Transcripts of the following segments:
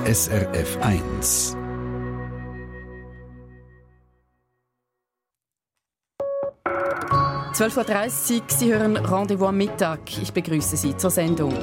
SRF 1. «12:30 Uhr, Sie hören Rendezvous am Mittag. Ich begrüße Sie zur Sendung.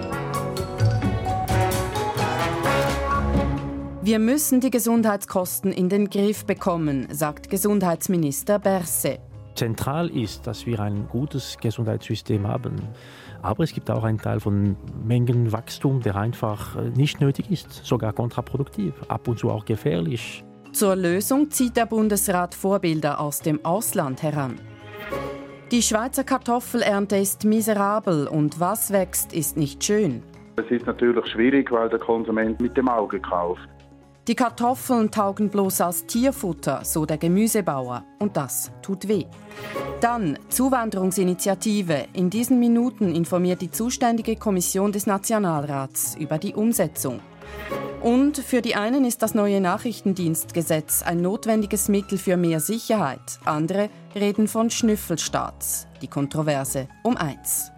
Wir müssen die Gesundheitskosten in den Griff bekommen, sagt Gesundheitsminister Berset. Zentral ist, dass wir ein gutes Gesundheitssystem haben. Aber es gibt auch einen Teil von Mengenwachstum, der einfach nicht nötig ist, sogar kontraproduktiv, ab und zu auch gefährlich. Zur Lösung zieht der Bundesrat Vorbilder aus dem Ausland heran. Die Schweizer Kartoffelernte ist miserabel und was wächst, ist nicht schön. Es ist natürlich schwierig, weil der Konsument mit dem Auge kauft. Die Kartoffeln taugen bloß als Tierfutter, so der Gemüsebauer. Und das tut weh. Dann Zuwanderungsinitiative. In diesen Minuten informiert die zuständige Kommission des Nationalrats über die Umsetzung. Und für die einen ist das neue Nachrichtendienstgesetz ein notwendiges Mittel für mehr Sicherheit. Andere reden von Schnüffelstaats. Die Kontroverse um 1.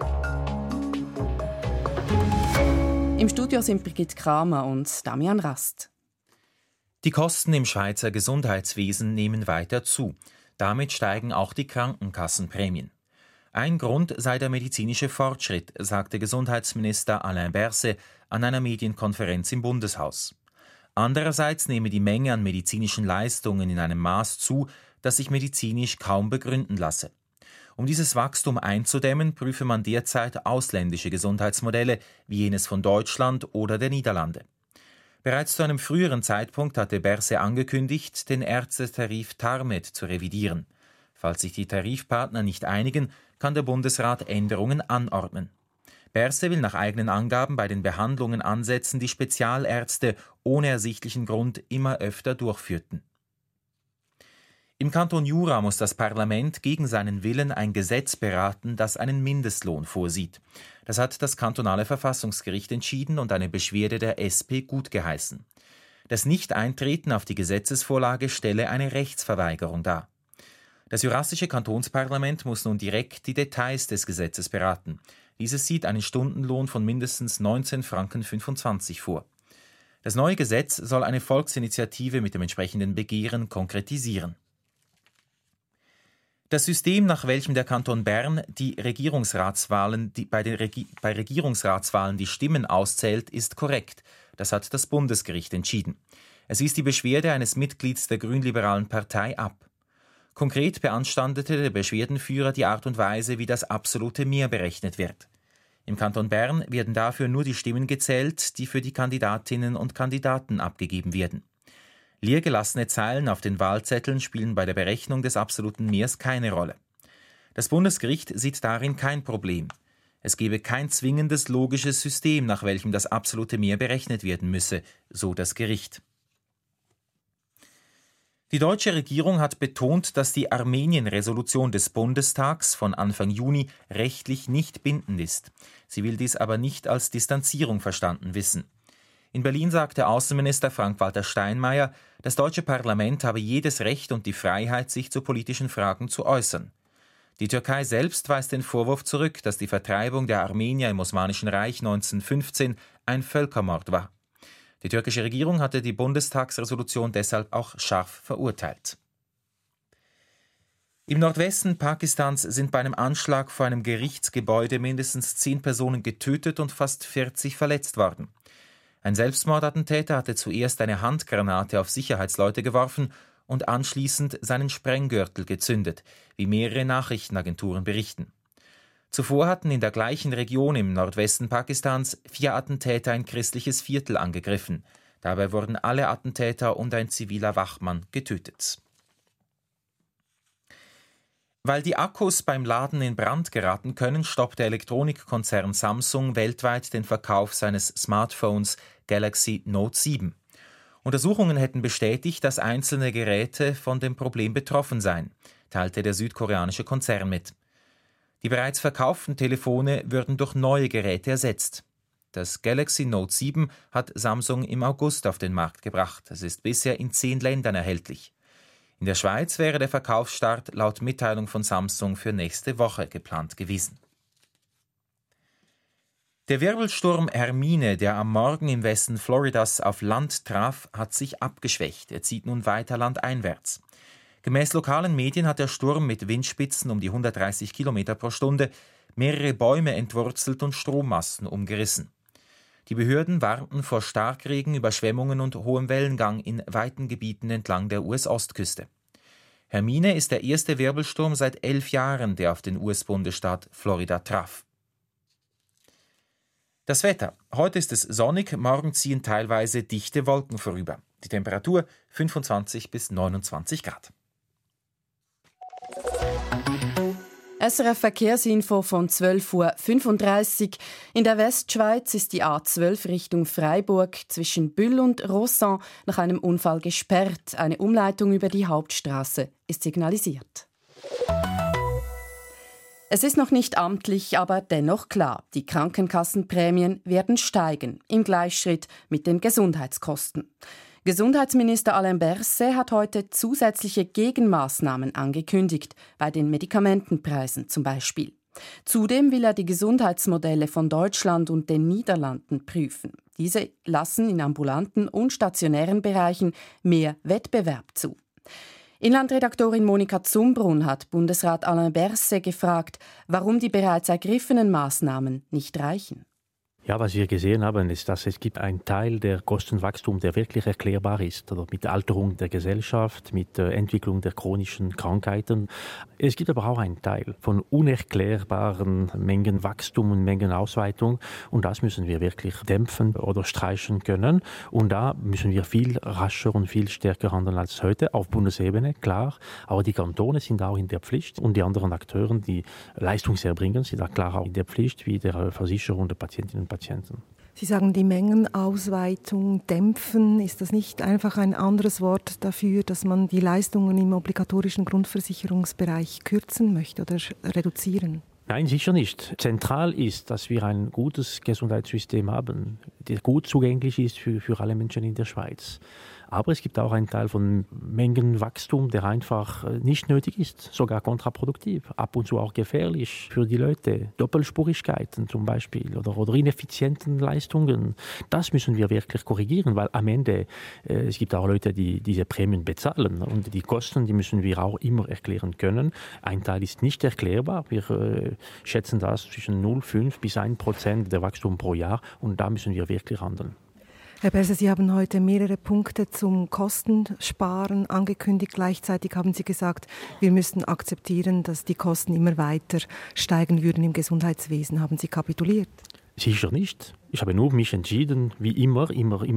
Im Studio sind Brigitte Kramer und Damian Rast. Die Kosten im Schweizer Gesundheitswesen nehmen weiter zu. Damit steigen auch die Krankenkassenprämien. Ein Grund sei der medizinische Fortschritt, sagte Gesundheitsminister Alain Berset an einer Medienkonferenz im Bundeshaus. Andererseits nehme die Menge an medizinischen Leistungen in einem Maß zu, das sich medizinisch kaum begründen lasse. Um dieses Wachstum einzudämmen, prüfe man derzeit ausländische Gesundheitsmodelle wie jenes von Deutschland oder der Niederlande. Bereits zu einem früheren Zeitpunkt hatte Berset angekündigt, den Ärztetarif TARMED zu revidieren. Falls sich die Tarifpartner nicht einigen, kann der Bundesrat Änderungen anordnen. Berset will nach eigenen Angaben bei den Behandlungen ansetzen, die Spezialärzte ohne ersichtlichen Grund immer öfter durchführten. Im Kanton Jura muss das Parlament gegen seinen Willen ein Gesetz beraten, das einen Mindestlohn vorsieht. Das hat das kantonale Verfassungsgericht entschieden und eine Beschwerde der SP gutgeheißen. Das Nicht-Eintreten auf die Gesetzesvorlage stelle eine Rechtsverweigerung dar. Das jurassische Kantonsparlament muss nun direkt die Details des Gesetzes beraten. Dieses sieht einen Stundenlohn von mindestens 19,25 Franken vor. Das neue Gesetz soll eine Volksinitiative mit dem entsprechenden Begehren konkretisieren. Das System, nach welchem der Kanton Bern bei Regierungsratswahlen die Stimmen auszählt, ist korrekt. Das hat das Bundesgericht entschieden. Es wies die Beschwerde eines Mitglieds der grünliberalen Partei ab. Konkret beanstandete der Beschwerdenführer die Art und Weise, wie das absolute Mehr berechnet wird. Im Kanton Bern werden dafür nur die Stimmen gezählt, die für die Kandidatinnen und Kandidaten abgegeben werden. Leergelassene Zeilen auf den Wahlzetteln spielen bei der Berechnung des absoluten Mehrs keine Rolle. Das Bundesgericht sieht darin kein Problem. Es gebe kein zwingendes logisches System, nach welchem das absolute Mehr berechnet werden müsse, so das Gericht. Die deutsche Regierung hat betont, dass die Armenien-Resolution des Bundestags von Anfang Juni rechtlich nicht bindend ist. Sie will dies aber nicht als Distanzierung verstanden wissen. In Berlin sagte Außenminister Frank-Walter Steinmeier, das deutsche Parlament habe jedes Recht und die Freiheit, sich zu politischen Fragen zu äußern. Die Türkei selbst weist den Vorwurf zurück, dass die Vertreibung der Armenier im Osmanischen Reich 1915 ein Völkermord war. Die türkische Regierung hatte die Bundestagsresolution deshalb auch scharf verurteilt. Im Nordwesten Pakistans sind bei einem Anschlag vor einem Gerichtsgebäude mindestens 10 Personen getötet und fast 40 verletzt worden. Ein Selbstmordattentäter hatte zuerst eine Handgranate auf Sicherheitsleute geworfen und anschließend seinen Sprenggürtel gezündet, wie mehrere Nachrichtenagenturen berichten. Zuvor hatten in der gleichen Region im Nordwesten Pakistans 4 Attentäter ein christliches Viertel angegriffen. Dabei wurden alle Attentäter und ein ziviler Wachmann getötet. Weil die Akkus beim Laden in Brand geraten können, stoppt der Elektronikkonzern Samsung weltweit den Verkauf seines Smartphones Galaxy Note 7. Untersuchungen hätten bestätigt, dass einzelne Geräte von dem Problem betroffen seien, teilte der südkoreanische Konzern mit. Die bereits verkauften Telefone würden durch neue Geräte ersetzt. Das Galaxy Note 7 hat Samsung im August auf den Markt gebracht. Es ist bisher in 10 Ländern erhältlich. In der Schweiz wäre der Verkaufsstart laut Mitteilung von Samsung für nächste Woche geplant gewesen. Der Wirbelsturm Hermine, der am Morgen im Westen Floridas auf Land traf, hat sich abgeschwächt. Er zieht nun weiter landeinwärts. Gemäß lokalen Medien hat der Sturm mit Windspitzen um die 130 Kilometer pro Stunde mehrere Bäume entwurzelt und Strommasten umgerissen. Die Behörden warnten vor Starkregen, Überschwemmungen und hohem Wellengang in weiten Gebieten entlang der US-Ostküste. Hermine ist der erste Wirbelsturm seit 11 Jahren, der auf den US-Bundesstaat Florida traf. Das Wetter. Heute ist es sonnig, morgen ziehen teilweise dichte Wolken vorüber. Die Temperatur 25 bis 29 Grad. SRF Verkehrsinfo von 12.35 Uhr. In der Westschweiz ist die A12 Richtung Freiburg zwischen Bühl und Rossan nach einem Unfall gesperrt. Eine Umleitung über die Hauptstrasse ist signalisiert. Es ist noch nicht amtlich, aber dennoch klar, die Krankenkassenprämien werden steigen, im Gleichschritt mit den Gesundheitskosten. Gesundheitsminister Alain Berset hat heute zusätzliche Gegenmaßnahmen angekündigt, bei den Medikamentenpreisen zum Beispiel. Zudem will er die Gesundheitsmodelle von Deutschland und den Niederlanden prüfen. Diese lassen in ambulanten und stationären Bereichen mehr Wettbewerb zu. Inlandredaktorin Monika Zumbrunn hat Bundesrat Alain Berset gefragt, warum die bereits ergriffenen Maßnahmen nicht reichen. Ja, was wir gesehen haben, ist, dass es gibt einen Teil der Kostenwachstum, der wirklich erklärbar ist, oder mit der Alterung der Gesellschaft, mit der Entwicklung der chronischen Krankheiten. Es gibt aber auch einen Teil von unerklärbaren Mengenwachstum und Mengenausweitung, und das müssen wir wirklich dämpfen oder streichen können. Und da müssen wir viel rascher und viel stärker handeln als heute, auf Bundesebene, klar. Aber die Kantone sind auch in der Pflicht, und die anderen Akteure, die Leistungserbringer, sind auch klar auch in der Pflicht, wie der Versicherer und der Patientinnen und Patienten. Sie sagen, die Mengenausweitung dämpfen. Ist das nicht einfach ein anderes Wort dafür, dass man die Leistungen im obligatorischen Grundversicherungsbereich kürzen möchte oder reduzieren? Nein, sicher nicht. Zentral ist, dass wir ein gutes Gesundheitssystem haben, das gut zugänglich ist für alle Menschen in der Schweiz. Aber es gibt auch einen Teil von Mengenwachstum, der einfach nicht nötig ist, sogar kontraproduktiv, ab und zu auch gefährlich für die Leute. Doppelspurigkeiten zum Beispiel oder ineffizienten Leistungen. Das müssen wir wirklich korrigieren, weil am Ende es gibt auch Leute, die diese Prämien bezahlen. Und die Kosten, die müssen wir auch immer erklären können. Ein Teil ist nicht erklärbar. Wir schätzen das zwischen 0,5 bis 1% der Wachstum pro Jahr. Und da müssen wir wirklich handeln. Herr Berset, Sie haben heute mehrere Punkte zum Kostensparen angekündigt. Gleichzeitig haben Sie gesagt, wir müssten akzeptieren, dass die Kosten immer weiter steigen würden im Gesundheitswesen. Haben Sie kapituliert? Sicher nicht. Ich habe nur mich entschieden, wie immer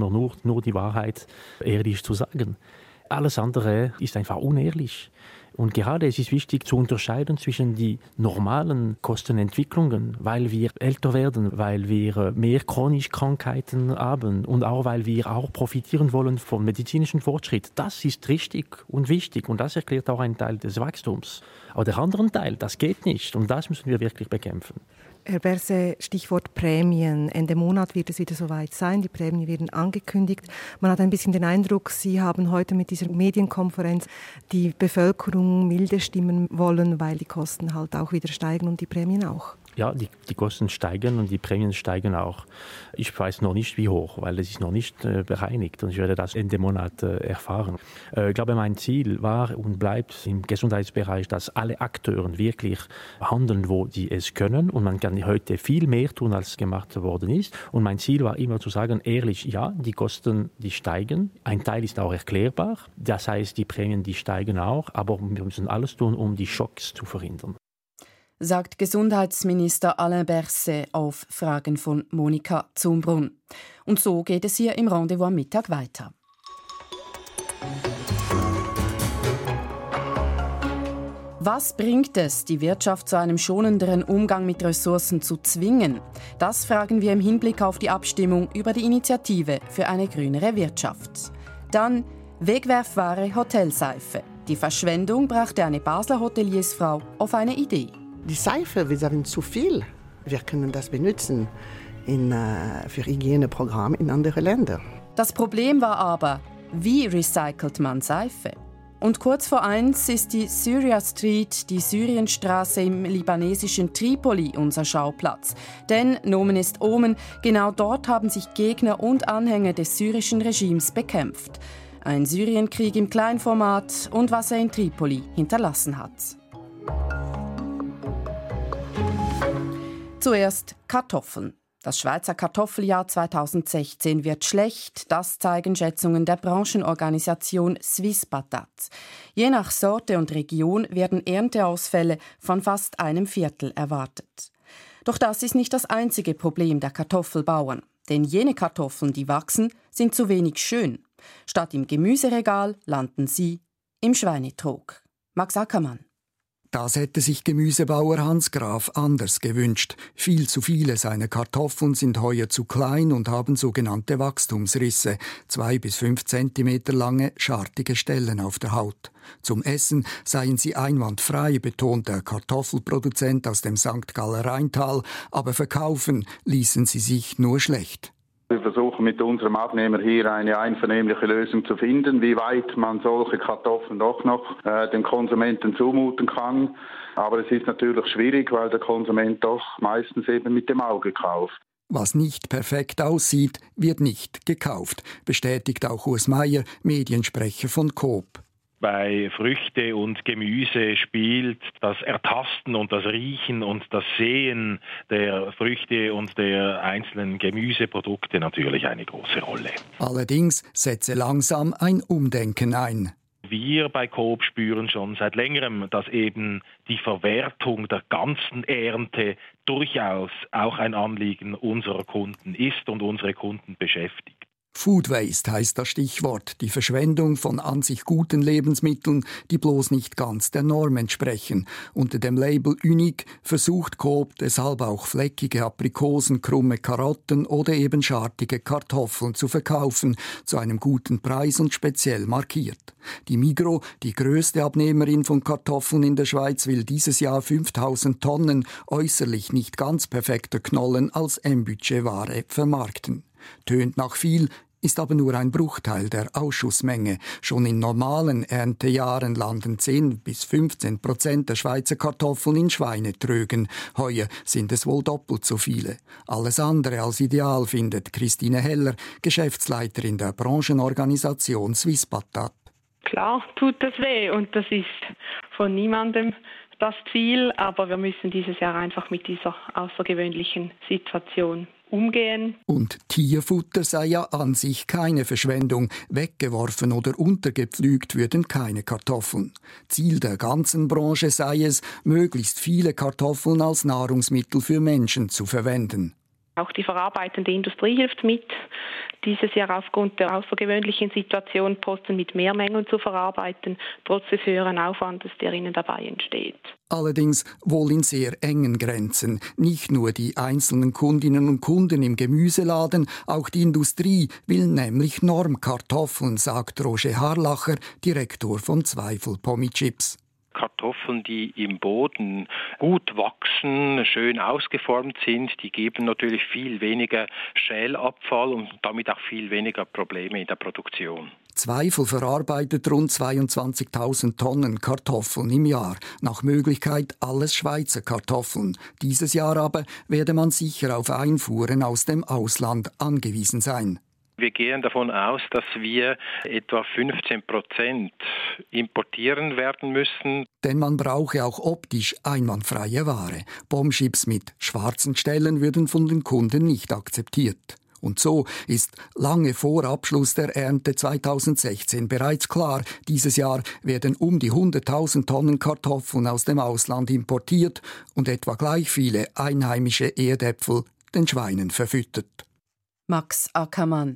nur die Wahrheit ehrlich zu sagen. Alles andere ist einfach unehrlich. Und gerade es ist wichtig zu unterscheiden zwischen die normalen Kostenentwicklungen, weil wir älter werden, weil wir mehr chronische Krankheiten haben und auch weil wir auch profitieren wollen vom medizinischen Fortschritt. Das ist richtig und wichtig, und das erklärt auch einen Teil des Wachstums. Aber der andere Teil, das geht nicht, und das müssen wir wirklich bekämpfen. Herr Berset, Stichwort Prämien. Ende Monat wird es wieder soweit sein. Die Prämien werden angekündigt. Man hat ein bisschen den Eindruck, Sie haben heute mit dieser Medienkonferenz die Bevölkerung milde stimmen wollen, weil die Kosten halt auch wieder steigen und die Prämien auch. Ja, die Kosten steigen und die Prämien steigen auch. Ich weiß noch nicht, wie hoch, weil es ist noch nicht bereinigt, und ich werde das Ende Monat erfahren. Ich glaube, mein Ziel war und bleibt im Gesundheitsbereich, dass alle Akteure wirklich handeln, wo sie es können, und man kann heute viel mehr tun, als gemacht worden ist. Und mein Ziel war immer zu sagen, ehrlich, ja, die Kosten, die steigen. Ein Teil ist auch erklärbar, das heißt, die Prämien, die steigen auch, aber wir müssen alles tun, um die Schocks zu verhindern. Sagt Gesundheitsminister Alain Berset auf Fragen von Monika Zumbrunn. Und so geht es hier im Rendezvous am Mittag weiter. Was bringt es, die Wirtschaft zu einem schonenderen Umgang mit Ressourcen zu zwingen? Das fragen wir im Hinblick auf die Abstimmung über die Initiative für eine grünere Wirtschaft. Dann wegwerfbare Hotelseife. Die Verschwendung brachte eine Basler Hoteliersfrau auf eine Idee. Die Seife, wir haben zu viel. Wir können das benutzen für Hygieneprogramme in andere Länder. Das Problem war aber, wie recycelt man Seife? Und kurz vor 1 ist die Syria Street, die Syrienstraße im libanesischen Tripoli, unser Schauplatz. Denn, Nomen ist Omen, genau dort haben sich Gegner und Anhänger des syrischen Regimes bekämpft. Ein Syrienkrieg im Kleinformat und was er in Tripoli hinterlassen hat. Zuerst Kartoffeln. Das Schweizer Kartoffeljahr 2016 wird schlecht, das zeigen Schätzungen der Branchenorganisation Swisspatat. Je nach Sorte und Region werden Ernteausfälle von fast 1/4 erwartet. Doch das ist nicht das einzige Problem der Kartoffelbauern. Denn jene Kartoffeln, die wachsen, sind zu wenig schön. Statt im Gemüseregal landen sie im Schweinetrog. Max Ackermann. Das hätte sich Gemüsebauer Hans Graf anders gewünscht. Viel zu viele seiner Kartoffeln sind heuer zu klein und haben sogenannte Wachstumsrisse, 2 bis 5 Zentimeter lange, schartige Stellen auf der Haut. Zum Essen seien sie einwandfrei, betont der Kartoffelproduzent aus dem St. Galler Rheintal, aber verkaufen ließen sie sich nur schlecht. Wir versuchen mit unserem Abnehmer hier eine einvernehmliche Lösung zu finden, wie weit man solche Kartoffeln doch noch den Konsumenten zumuten kann. Aber es ist natürlich schwierig, weil der Konsument doch meistens eben mit dem Auge kauft. Was nicht perfekt aussieht, wird nicht gekauft, bestätigt auch Urs Meier, Mediensprecher von Coop. Bei Früchte und Gemüse spielt das Ertasten und das Riechen und das Sehen der Früchte und der einzelnen Gemüseprodukte natürlich eine große Rolle. Allerdings setze langsam ein Umdenken ein. Wir bei Coop spüren schon seit längerem, dass eben die Verwertung der ganzen Ernte durchaus auch ein Anliegen unserer Kunden ist und unsere Kunden beschäftigt. Food Waste heißt das Stichwort, die Verschwendung von an sich guten Lebensmitteln, die bloß nicht ganz der Norm entsprechen. Unter dem Label Unique versucht Coop deshalb auch fleckige Aprikosen, krumme Karotten oder eben schartige Kartoffeln zu verkaufen, zu einem guten Preis und speziell markiert. Die Migros, die grösste Abnehmerin von Kartoffeln in der Schweiz, will dieses Jahr 5000 Tonnen äußerlich nicht ganz perfekter Knollen als M-Budget-Ware vermarkten. Tönt nach viel, ist aber nur ein Bruchteil der Ausschussmenge. Schon in normalen Erntejahren landen 10-15% der Schweizer Kartoffeln in Schweinetrögen. Heuer sind es wohl doppelt so viele. Alles andere als ideal findet Christine Heller, Geschäftsleiterin der Branchenorganisation Swisspatat. Klar tut das weh und das ist von niemandem das Ziel, aber wir müssen dieses Jahr einfach mit dieser außergewöhnlichen Situation umgehen. Und Tierfutter sei ja an sich keine Verschwendung. Weggeworfen oder untergepflügt würden keine Kartoffeln. Ziel der ganzen Branche sei es, möglichst viele Kartoffeln als Nahrungsmittel für Menschen zu verwenden. Auch die verarbeitende Industrie hilft mit, dieses Jahr aufgrund der außergewöhnlichen Situation Posten mit Mehrmengen zu verarbeiten, trotz des höheren Aufwandes, der ihnen dabei entsteht. Allerdings wohl in sehr engen Grenzen. Nicht nur die einzelnen Kundinnen und Kunden im Gemüseladen, auch die Industrie will nämlich Normkartoffeln, sagt Roger Harlacher, Direktor von Zweifel Pommi-Chips. Kartoffeln, die im Boden gut wachsen, schön ausgeformt sind, die geben natürlich viel weniger Schälabfall und damit auch viel weniger Probleme in der Produktion. Zweifel verarbeitet rund 22.000 Tonnen Kartoffeln im Jahr. Nach Möglichkeit alles Schweizer Kartoffeln. Dieses Jahr aber werde man sicher auf Einfuhren aus dem Ausland angewiesen sein. Wir gehen davon aus, dass wir etwa 15% importieren werden müssen. Denn man brauche auch optisch einwandfreie Ware. Pommes-Chips mit schwarzen Stellen würden von den Kunden nicht akzeptiert. Und so ist lange vor Abschluss der Ernte 2016 bereits klar, dieses Jahr werden um die 100.000 Tonnen Kartoffeln aus dem Ausland importiert und etwa gleich viele einheimische Erdäpfel den Schweinen verfüttert. Max Ackermann.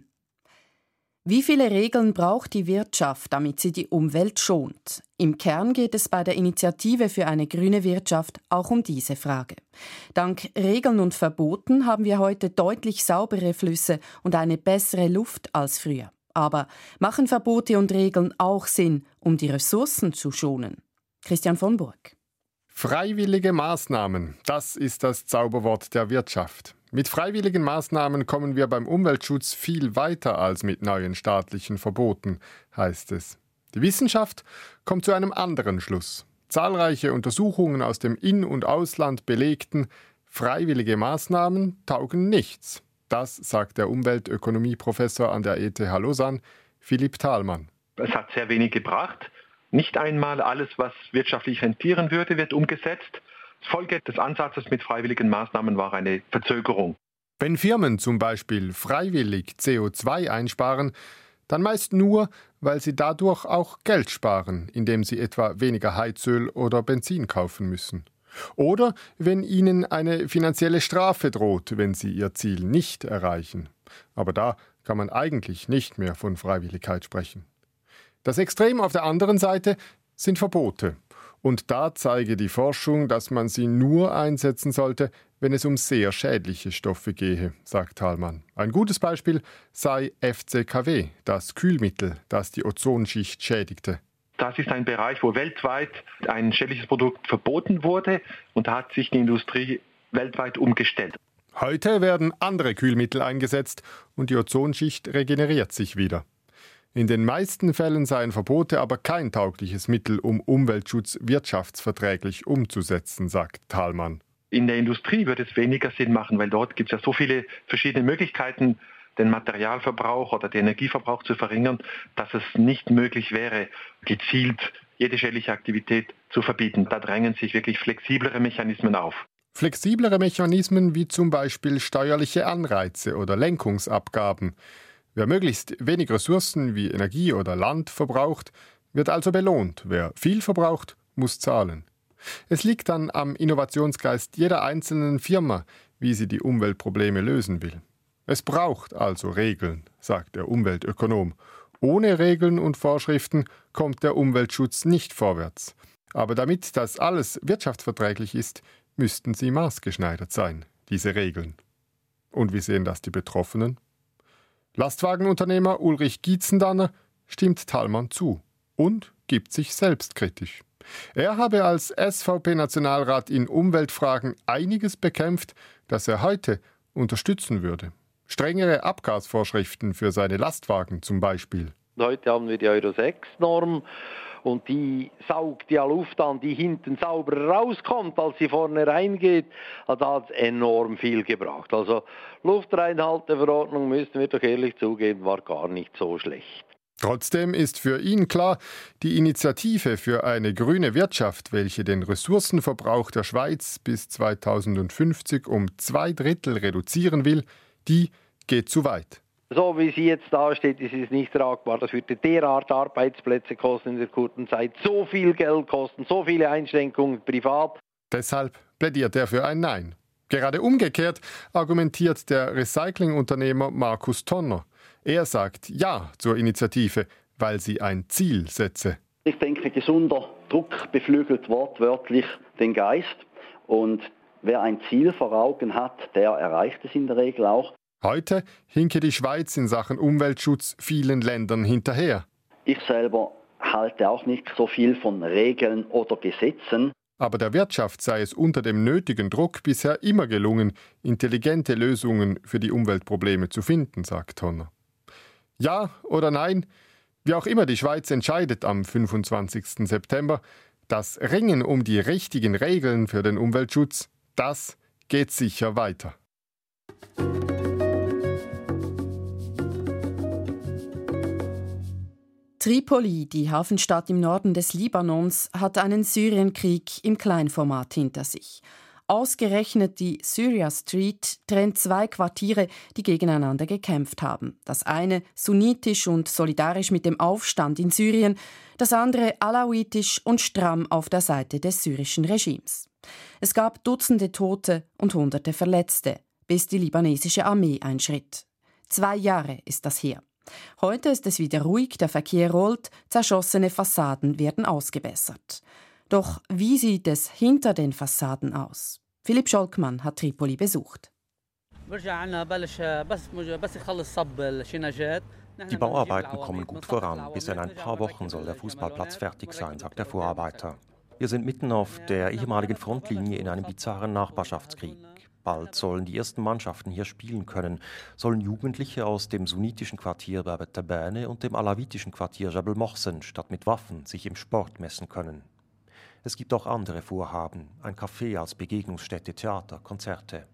Wie viele Regeln braucht die Wirtschaft, damit sie die Umwelt schont? Im Kern geht es bei der Initiative für eine grüne Wirtschaft auch um diese Frage. Dank Regeln und Verboten haben wir heute deutlich saubere Flüsse und eine bessere Luft als früher. Aber machen Verbote und Regeln auch Sinn, um die Ressourcen zu schonen? Christian von Burg. Freiwillige Maßnahmen, das ist das Zauberwort der Wirtschaft. Mit freiwilligen Maßnahmen kommen wir beim Umweltschutz viel weiter als mit neuen staatlichen Verboten, heißt es. Die Wissenschaft kommt zu einem anderen Schluss. Zahlreiche Untersuchungen aus dem In- und Ausland belegten, freiwillige Maßnahmen taugen nichts. Das sagt der Umweltökonomieprofessor an der ETH Lausanne, Philipp Thalmann. Es hat sehr wenig gebracht. Nicht einmal alles, was wirtschaftlich rentieren würde, wird umgesetzt. Folge des Ansatzes mit freiwilligen Maßnahmen war eine Verzögerung. Wenn Firmen zum Beispiel freiwillig CO2 einsparen, dann meist nur, weil sie dadurch auch Geld sparen, indem sie etwa weniger Heizöl oder Benzin kaufen müssen. Oder wenn ihnen eine finanzielle Strafe droht, wenn sie ihr Ziel nicht erreichen. Aber da kann man eigentlich nicht mehr von Freiwilligkeit sprechen. Das Extrem auf der anderen Seite sind Verbote. Und da zeige die Forschung, dass man sie nur einsetzen sollte, wenn es um sehr schädliche Stoffe gehe, sagt Thalmann. Ein gutes Beispiel sei FCKW, das Kühlmittel, das die Ozonschicht schädigte. Das ist ein Bereich, wo weltweit ein schädliches Produkt verboten wurde und da hat sich die Industrie weltweit umgestellt. Heute werden andere Kühlmittel eingesetzt und die Ozonschicht regeneriert sich wieder. In den meisten Fällen seien Verbote aber kein taugliches Mittel, um Umweltschutz wirtschaftsverträglich umzusetzen, sagt Thalmann. In der Industrie wird es weniger Sinn machen, weil dort gibt es ja so viele verschiedene Möglichkeiten, den Materialverbrauch oder den Energieverbrauch zu verringern, dass es nicht möglich wäre, gezielt jede schädliche Aktivität zu verbieten. Da drängen sich wirklich flexiblere Mechanismen auf. Flexiblere Mechanismen wie zum Beispiel steuerliche Anreize oder Lenkungsabgaben. Wer möglichst wenig Ressourcen wie Energie oder Land verbraucht, wird also belohnt. Wer viel verbraucht, muss zahlen. Es liegt dann am Innovationsgeist jeder einzelnen Firma, wie sie die Umweltprobleme lösen will. Es braucht also Regeln, sagt der Umweltökonom. Ohne Regeln und Vorschriften kommt der Umweltschutz nicht vorwärts. Aber damit das alles wirtschaftsverträglich ist, müssten sie maßgeschneidert sein, diese Regeln. Und wie sehen das die Betroffenen? Lastwagenunternehmer Ulrich Gietzendanner stimmt Thalmann zu und gibt sich selbstkritisch. Er habe als SVP-Nationalrat in Umweltfragen einiges bekämpft, das er heute unterstützen würde. Strengere Abgasvorschriften für seine Lastwagen zum Beispiel. Heute haben wir die Euro-6-Norm und die saugt ja Luft an, die hinten sauber rauskommt, als sie vorne reingeht. Da hat es enorm viel gebracht. Also Luftreinhalteverordnung, müssen wir doch ehrlich zugeben, war gar nicht so schlecht. Trotzdem ist für ihn klar, die Initiative für eine grüne Wirtschaft, welche den Ressourcenverbrauch der Schweiz bis 2050 um 2/3 reduzieren will, die geht zu weit. So wie sie jetzt dasteht, ist es nicht tragbar. Das würde derart Arbeitsplätze kosten in der kurzen Zeit, so viel Geld kosten, so viele Einschränkungen privat. Deshalb plädiert er für ein Nein. Gerade umgekehrt argumentiert der Recyclingunternehmer Markus Tonner. Er sagt Ja zur Initiative, weil sie ein Ziel setze. Ich denke, gesunder Druck beflügelt wortwörtlich den Geist. Und wer ein Ziel vor Augen hat, der erreicht es in der Regel auch. Heute hinke die Schweiz in Sachen Umweltschutz vielen Ländern hinterher. Ich selber halte auch nicht so viel von Regeln oder Gesetzen. Aber der Wirtschaft sei es unter dem nötigen Druck bisher immer gelungen, intelligente Lösungen für die Umweltprobleme zu finden, sagt Tonner. Ja oder nein, wie auch immer die Schweiz entscheidet am 25. September, das Ringen um die richtigen Regeln für den Umweltschutz, das geht sicher weiter. Tripoli, die Hafenstadt im Norden des Libanons, hat einen Syrienkrieg im Kleinformat hinter sich. Ausgerechnet die Syria Street trennt zwei Quartiere, die gegeneinander gekämpft haben. Das eine sunnitisch und solidarisch mit dem Aufstand in Syrien, das andere alawitisch und stramm auf der Seite des syrischen Regimes. Es gab Dutzende Tote und Hunderte Verletzte, bis die libanesische Armee einschritt. 2 Jahre ist das her. Heute ist es wieder ruhig, der Verkehr rollt, zerschossene Fassaden werden ausgebessert. Doch wie sieht es hinter den Fassaden aus? Philipp Scholkmann hat Tripoli besucht. Die Bauarbeiten kommen gut voran. Bis in ein paar Wochen soll der Fußballplatz fertig sein, sagt der Vorarbeiter. Wir sind mitten auf der ehemaligen Frontlinie in einem bizarren Nachbarschaftskrieg. Bald sollen die ersten Mannschaften hier spielen können, sollen Jugendliche aus dem sunnitischen Quartier Bab Tabane und dem alawitischen Quartier Jabal Mohsen statt mit Waffen sich im Sport messen können. Es gibt auch andere Vorhaben, ein Café als Begegnungsstätte, Theater, Konzerte.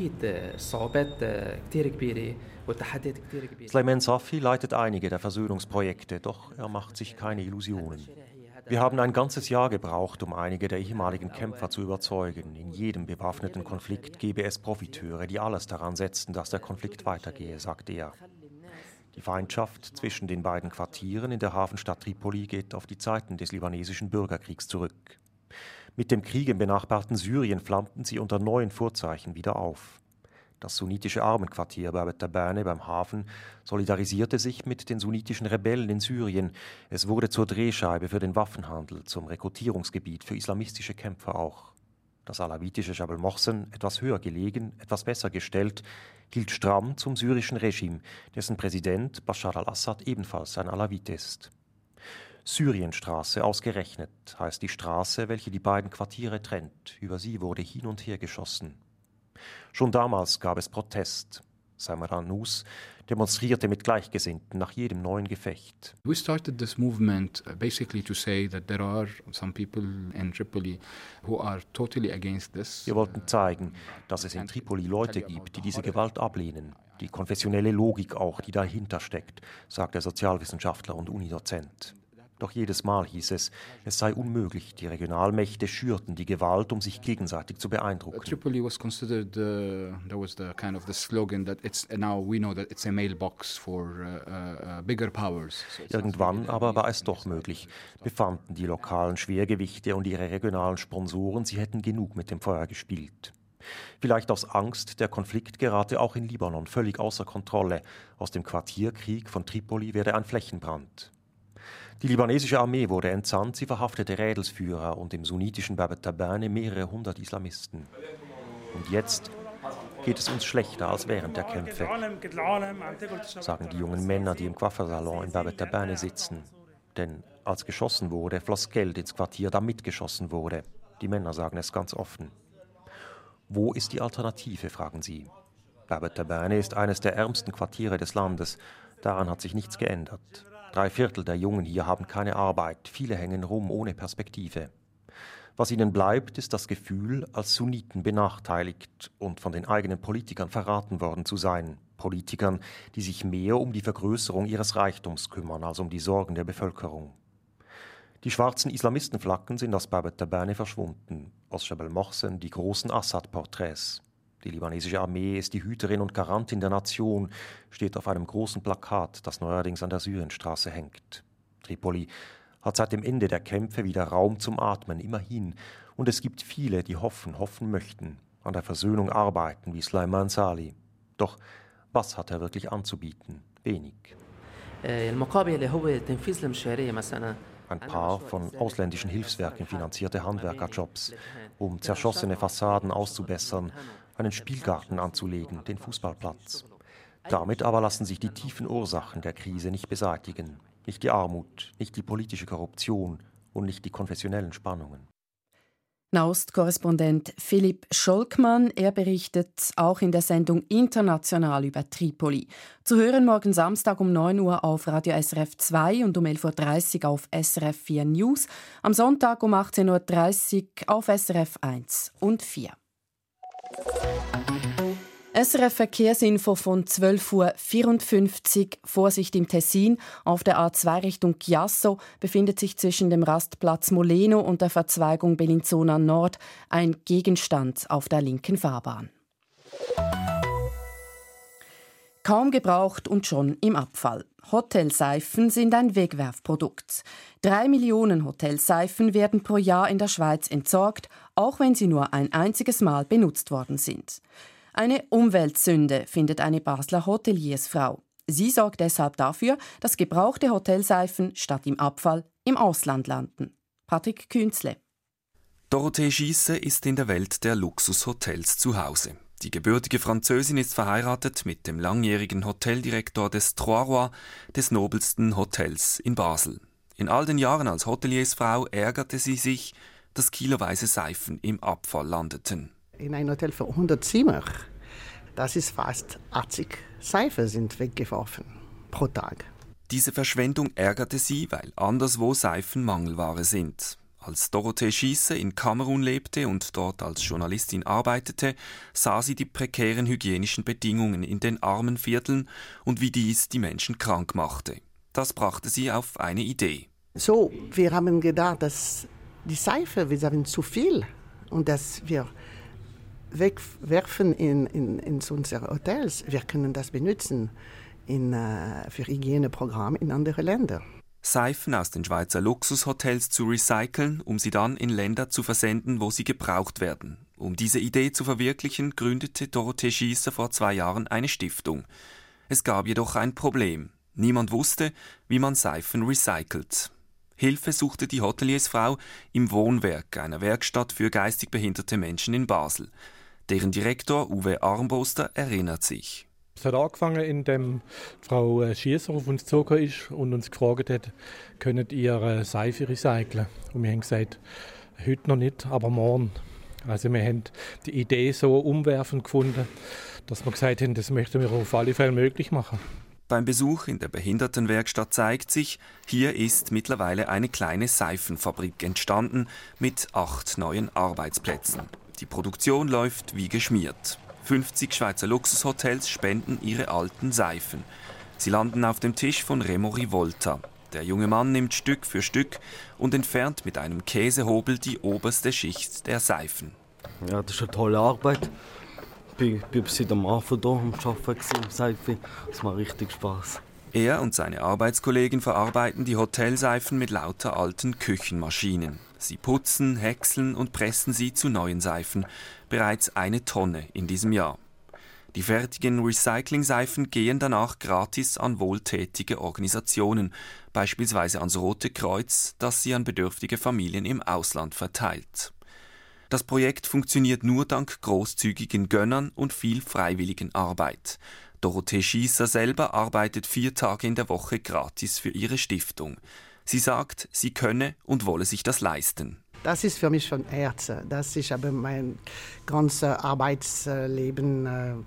Sleiman Safi leitet einige der Versöhnungsprojekte, doch er macht sich keine Illusionen. Wir haben ein ganzes Jahr gebraucht, um einige der ehemaligen Kämpfer zu überzeugen. In jedem bewaffneten Konflikt gebe es Profiteure, die alles daran setzten, dass der Konflikt weitergehe, sagt er. Die Feindschaft zwischen den beiden Quartieren in der Hafenstadt Tripoli geht auf die Zeiten des libanesischen Bürgerkriegs zurück. Mit dem Krieg im benachbarten Syrien flammten sie unter neuen Vorzeichen wieder auf. Das sunnitische Armenquartier Bab Tabane beim Hafen solidarisierte sich mit den sunnitischen Rebellen in Syrien. Es wurde zur Drehscheibe für den Waffenhandel, zum Rekrutierungsgebiet für islamistische Kämpfer auch. Das alawitische Jabal Mohsen, etwas höher gelegen, etwas besser gestellt, hielt stramm zum syrischen Regime, dessen Präsident Bashar al-Assad ebenfalls ein Alawit ist. Syrienstraße ausgerechnet heißt die Straße, welche die beiden Quartiere trennt. Über sie wurde hin und her geschossen. Schon damals gab es Protest. Samar Nous demonstrierte mit Gleichgesinnten nach jedem neuen Gefecht. We started this movement basically to say that there are some people in Tripoli who are totally against this. Wir wollten zeigen, dass es in Tripoli Leute gibt, die diese Gewalt ablehnen. Die konfessionelle Logik auch, die dahinter steckt, sagt der Sozialwissenschaftler und Unidozent. Doch jedes Mal hieß es sei unmöglich. Die Regionalmächte schürten die Gewalt, um sich gegenseitig zu beeindrucken. Tripoli was considered, there was the kind of the slogan that it's now we know that it's a mailbox for bigger powers. Irgendwann aber war es doch möglich. Befanden die lokalen Schwergewichte und ihre regionalen Sponsoren, sie hätten genug mit dem Feuer gespielt. Vielleicht aus Angst, der Konflikt gerate auch in Libanon völlig außer Kontrolle. Aus dem Quartierkrieg von Tripoli werde ein Flächenbrand. Die libanesische Armee wurde entsandt, sie verhaftete Rädelsführer und im sunnitischen Bab Tabane mehrere hundert Islamisten. Und jetzt geht es uns schlechter als während der Kämpfe, sagen die jungen Männer, die im Coiffeursalon in Bab Tabane sitzen. Denn als geschossen wurde, floss Geld ins Quartier, damit geschossen wurde. Die Männer sagen es ganz offen. Wo ist die Alternative, fragen sie. Bab Tabane ist eines der ärmsten Quartiere des Landes. Daran hat sich nichts geändert. 3/4 der Jungen hier haben keine Arbeit, viele hängen rum ohne Perspektive. Was ihnen bleibt, ist das Gefühl, als Sunniten benachteiligt und von den eigenen Politikern verraten worden zu sein. Politikern, die sich mehr um die Vergrößerung ihres Reichtums kümmern, als um die Sorgen der Bevölkerung. Die schwarzen Islamistenflaggen sind aus Bab Tabane verschwunden, aus Jabal Mohsen die großen Assad-Porträts. Die libanesische Armee ist die Hüterin und Garantin der Nation, steht auf einem großen Plakat, das neuerdings an der Syrienstraße hängt. Tripoli hat seit dem Ende der Kämpfe wieder Raum zum Atmen, immerhin. Und es gibt viele, die hoffen möchten, an der Versöhnung arbeiten, wie Sleiman Sali. Doch was hat er wirklich anzubieten? Wenig. Ein paar von ausländischen Hilfswerken finanzierte Handwerkerjobs, um zerschossene Fassaden auszubessern, einen Spielgarten anzulegen, den Fußballplatz. Damit aber lassen sich die tiefen Ursachen der Krise nicht beseitigen. Nicht die Armut, nicht die politische Korruption und nicht die konfessionellen Spannungen. Nahost-Korrespondent Philipp Scholkmann, er berichtet auch in der Sendung International über Tripoli. Zu hören morgen Samstag um 9 Uhr auf Radio SRF 2 und um 11.30 Uhr auf SRF 4 News, am Sonntag um 18.30 Uhr auf SRF 1 und 4. SRF Verkehrsinfo von 12.54 Uhr. Vorsicht im Tessin. Auf der A2 Richtung Chiasso befindet sich zwischen dem Rastplatz Moleno und der Verzweigung Bellinzona Nord ein Gegenstand auf der linken Fahrbahn. Kaum gebraucht und schon im Abfall. Hotelseifen sind ein Wegwerfprodukt. 3 Millionen Hotelseifen werden pro Jahr in der Schweiz entsorgt, auch wenn sie nur ein einziges Mal benutzt worden sind. Eine Umweltsünde, findet eine Basler Hoteliersfrau. Sie sorgt deshalb dafür, dass gebrauchte Hotelseifen statt im Abfall im Ausland landen. Patrick Künzle. Dorothee Schiesse ist in der Welt der Luxushotels zu Hause. Die gebürtige Französin ist verheiratet mit dem langjährigen Hoteldirektor des Trois Rois, des nobelsten Hotels in Basel. In all den Jahren als Hoteliersfrau ärgerte sie sich, dass kiloweise Seifen im Abfall landeten. in ein Hotel für 100 Zimmer. Das ist fast 80 Seife sind weggeworfen pro Tag. Diese Verschwendung ärgerte sie, weil anderswo Seifen Mangelware sind. Als Dorothee Schiesse in Kamerun lebte und dort als Journalistin arbeitete, sah sie die prekären hygienischen Bedingungen in den armen Vierteln und wie dies die Menschen krank machte. Das brachte sie auf eine Idee. So, wir haben gedacht, dass die Seife, wir haben zu viel und dass wir wegwerfen in unsere Hotels. Wir können das benutzen für Hygieneprogramme in andere Länder. Seifen aus den Schweizer Luxushotels zu recyceln, um sie dann in Länder zu versenden, wo sie gebraucht werden. Um diese Idee zu verwirklichen, gründete Dorothee Schiesser vor 2 Jahren eine Stiftung. Es gab jedoch ein Problem. Niemand wusste, wie man Seifen recycelt. Hilfe suchte die Hoteliersfrau im Wohnwerk, einer Werkstatt für geistig behinderte Menschen in Basel. Deren Direktor Uwe Armboster erinnert sich. Es hat angefangen, indem Frau Schiesser auf uns gezogen ist und uns gefragt hat, könnt ihr Seife recyceln? Und wir haben gesagt, heute noch nicht, aber morgen. Also wir haben die Idee so umwerfend gefunden, dass wir gesagt haben, das möchten wir auf alle Fälle möglich machen. Beim Besuch in der Behindertenwerkstatt zeigt sich, hier ist mittlerweile eine kleine Seifenfabrik entstanden mit 8 neuen Arbeitsplätzen. Die Produktion läuft wie geschmiert. 50 Schweizer Luxushotels spenden ihre alten Seifen. Sie landen auf dem Tisch von Remo Rivolta. Der junge Mann nimmt Stück für Stück und entfernt mit einem Käsehobel die oberste Schicht der Seifen. Ja, das ist eine tolle Arbeit. Ich bin seit am Anfang hier am Arbeiten im Seife. Das macht richtig Spass. Er und seine Arbeitskollegen verarbeiten die Hotelseifen mit lauter alten Küchenmaschinen. Sie putzen, häckseln und pressen sie zu neuen Seifen. Bereits 1 Tonne in diesem Jahr. Die fertigen Recycling-Seifen gehen danach gratis an wohltätige Organisationen, beispielsweise ans Rote Kreuz, das sie an bedürftige Familien im Ausland verteilt. Das Projekt funktioniert nur dank großzügigen Gönnern und viel freiwilligen Arbeit. Dorothee Schiesser selber arbeitet 4 Tage in der Woche gratis für ihre Stiftung. Sie sagt, sie könne und wolle sich das leisten. Das ist für mich von Herzen. Ich habe mein ganzes Arbeitsleben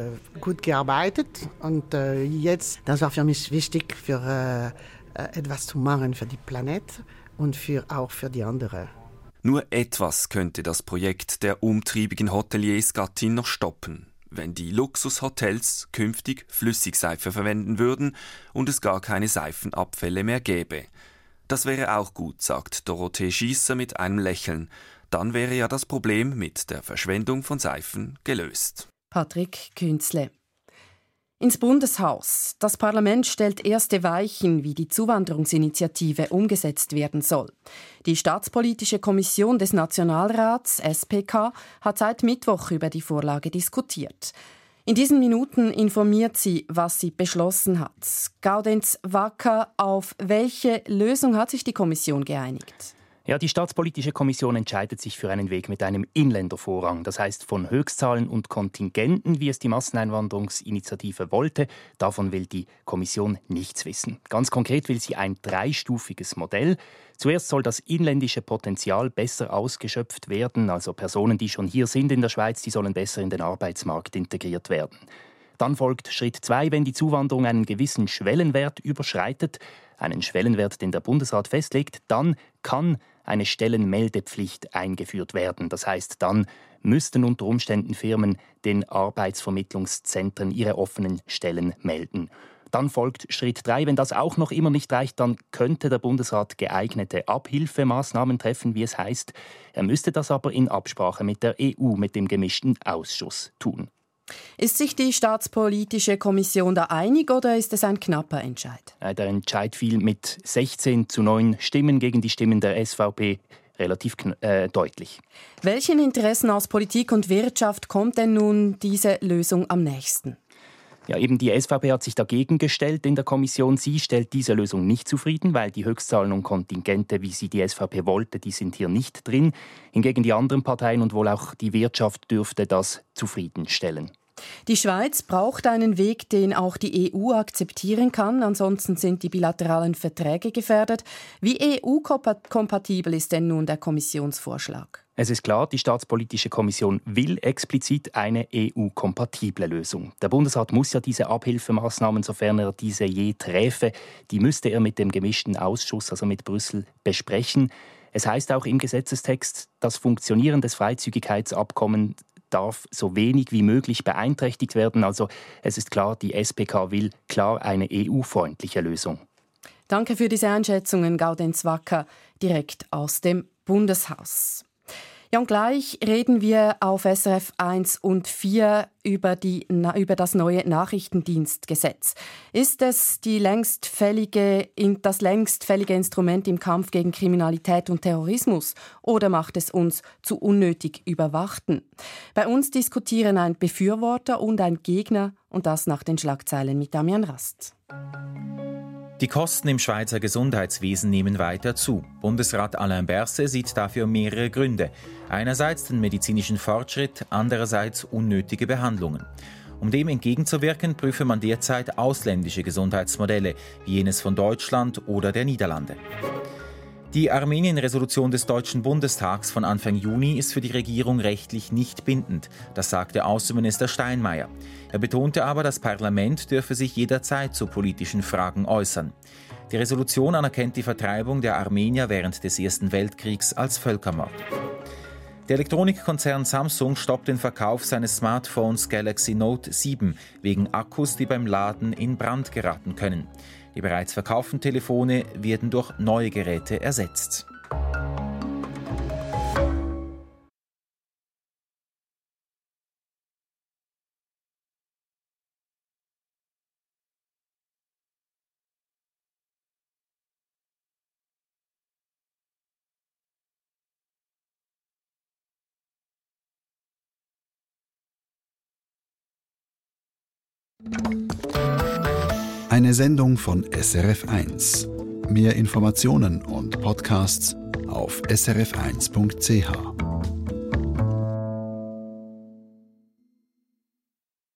gut gearbeitet und jetzt, das war für mich wichtig, für etwas zu machen für die Planet und auch für die anderen. Nur etwas könnte das Projekt der umtriebigen Hoteliers Gattin noch stoppen, wenn die Luxushotels künftig Flüssigseife verwenden würden und es gar keine Seifenabfälle mehr gäbe. Das wäre auch gut, sagt Dorothee Schiesser mit einem Lächeln. Dann wäre ja das Problem mit der Verschwendung von Seifen gelöst. Patrick Künzle. Ins Bundeshaus. Das Parlament stellt erste Weichen, wie die Zuwanderungsinitiative umgesetzt werden soll. Die Staatspolitische Kommission des Nationalrats, SPK, hat seit Mittwoch über die Vorlage diskutiert. In diesen Minuten informiert sie, was sie beschlossen hat. Gaudenz Wacker, auf welche Lösung hat sich die Kommission geeinigt? Ja, die Staatspolitische Kommission entscheidet sich für einen Weg mit einem Inländervorrang. Das heißt von Höchstzahlen und Kontingenten, wie es die Masseneinwanderungsinitiative wollte. Davon will die Kommission nichts wissen. Ganz konkret will sie ein 3-stufiges Modell. Zuerst soll das inländische Potenzial besser ausgeschöpft werden. Also Personen, die schon hier sind in der Schweiz, die sollen besser in den Arbeitsmarkt integriert werden. Dann folgt Schritt 2, wenn die Zuwanderung einen gewissen Schwellenwert überschreitet, einen Schwellenwert, den der Bundesrat festlegt, dann kann eine Stellenmeldepflicht eingeführt werden. Das heißt, dann müssten unter Umständen Firmen den Arbeitsvermittlungszentren ihre offenen Stellen melden. Dann folgt Schritt 3. Wenn das auch noch immer nicht reicht, dann könnte der Bundesrat geeignete Abhilfemaßnahmen treffen, wie es heißt. Er müsste das aber in Absprache mit der EU, mit dem gemischten Ausschuss tun. Ist sich die Staatspolitische Kommission da einig oder ist es ein knapper Entscheid? Der Entscheid fiel mit 16:9 Stimmen gegen die Stimmen der SVP relativ deutlich. Welchen Interessen aus Politik und Wirtschaft kommt denn nun diese Lösung am nächsten? Ja, eben die SVP hat sich dagegen gestellt in der Kommission. Sie stellt diese Lösung nicht zufrieden, weil die Höchstzahlen und Kontingente, wie sie die SVP wollte, die sind hier nicht drin. Hingegen die anderen Parteien und wohl auch die Wirtschaft dürfte das zufriedenstellen. Die Schweiz braucht einen Weg, den auch die EU akzeptieren kann, ansonsten sind die bilateralen Verträge gefährdet. Wie EU-kompatibel ist denn nun der Kommissionsvorschlag? Es ist klar, die Staatspolitische Kommission will explizit eine EU-kompatible Lösung. Der Bundesrat muss ja diese Abhilfemaßnahmen, sofern er diese je träfe, die müsste er mit dem gemischten Ausschuss, also mit Brüssel, besprechen. Es heißt auch im Gesetzestext, das Funktionieren des Freizügigkeitsabkommens darf so wenig wie möglich beeinträchtigt werden. Also es ist klar, die SPK will klar eine EU-freundliche Lösung. Danke für diese Einschätzungen, Gaudenz Wacker, direkt aus dem Bundeshaus. Ja, und gleich reden wir auf SRF 1 und 4 über das neue Nachrichtendienstgesetz. Ist es das längst fällige Instrument im Kampf gegen Kriminalität und Terrorismus oder macht es uns zu unnötig Überwachten? Bei uns diskutieren ein Befürworter und ein Gegner und das nach den Schlagzeilen mit Damian Rast. Die Kosten im Schweizer Gesundheitswesen nehmen weiter zu. Bundesrat Alain Berset sieht dafür mehrere Gründe. Einerseits den medizinischen Fortschritt, andererseits unnötige Behandlungen. Um dem entgegenzuwirken, prüfe man derzeit ausländische Gesundheitsmodelle, wie jenes von Deutschland oder der Niederlande. Die Armenien-Resolution des Deutschen Bundestags von Anfang Juni ist für die Regierung rechtlich nicht bindend. Das sagte Außenminister Steinmeier. Er betonte aber, das Parlament dürfe sich jederzeit zu politischen Fragen äußern. Die Resolution anerkennt die Vertreibung der Armenier während des Ersten Weltkriegs als Völkermord. Der Elektronikkonzern Samsung stoppt den Verkauf seines Smartphones Galaxy Note 7 wegen Akkus, die beim Laden in Brand geraten können. Die bereits verkauften Telefone werden durch neue Geräte ersetzt. Eine Sendung von SRF 1. Mehr Informationen und Podcasts auf srf1.ch.